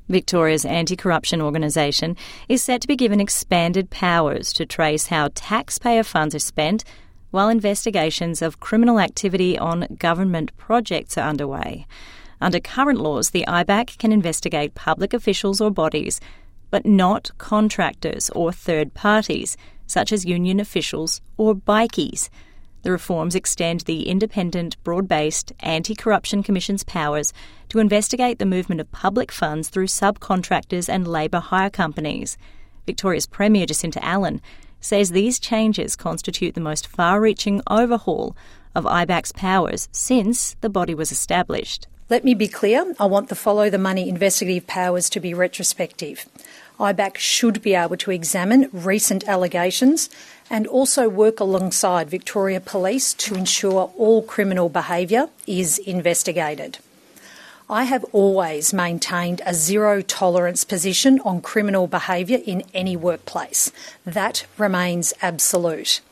Victoria's anti-corruption organisation is set to be given expanded powers to trace how taxpayer funds are spent while investigations of criminal activity on government projects are underway. Under current laws, the IBAC can investigate public officials or bodies, but not contractors or third parties, such as union officials or bikies. The reforms extend the independent, broad-based Anti-Corruption Commission's powers to investigate the movement of public funds through subcontractors and labour hire companies. Victoria's Premier Jacinta Allan says these changes constitute the most far-reaching overhaul of IBAC's powers since the body was established. Let me be clear, I want the follow the money investigative powers to be retrospective. IBAC should be able to examine recent allegations and also work alongside Victoria Police to ensure all criminal behaviour is investigated. I have always maintained a zero tolerance position on criminal behaviour in any workplace. That remains absolute.